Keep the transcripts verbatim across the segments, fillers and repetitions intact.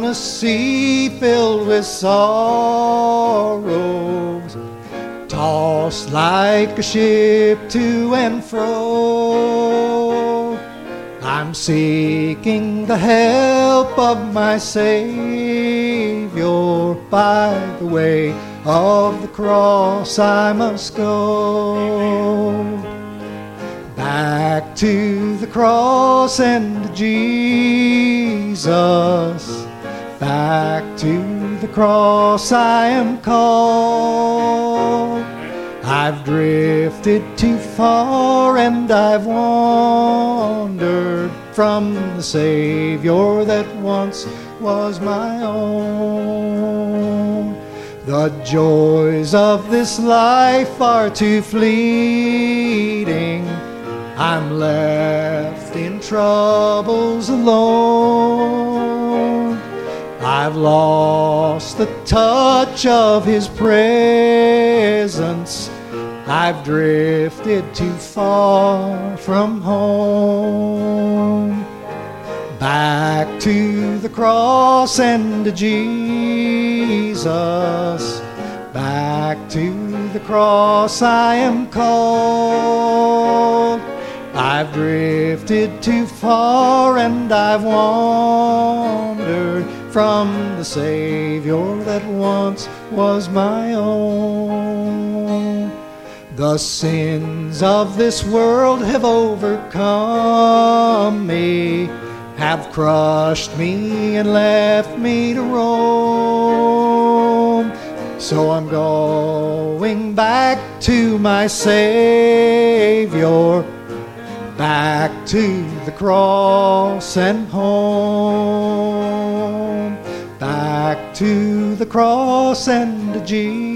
a sea filled with sorrows, tossed like a ship to and fro. I'm seeking the help of my Savior. By the way of the cross I must go. Back to the cross and to Jesus. Back to the cross I am called. I've drifted too far and I've wandered from the Savior that once was my own. The joys of this life are too fleeting. I'm left in troubles alone. I've lost the touch of His presence. I've drifted too far from home. Back to the cross and to Jesus. Back to the cross I am called. I've drifted too far and I've wandered from the Savior that once was my own. The sins of this world have overcome me, have crushed me and left me to roam. So I'm going back to my Savior, back to the cross and home. Back to the cross and to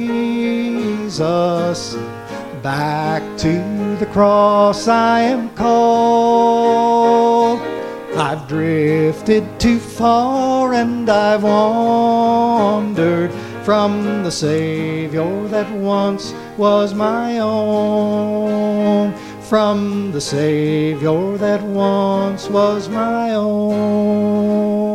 Jesus. Back to the cross I am called. I've drifted too far and I've wandered from the Savior that once was my own. From the Savior that once was my own.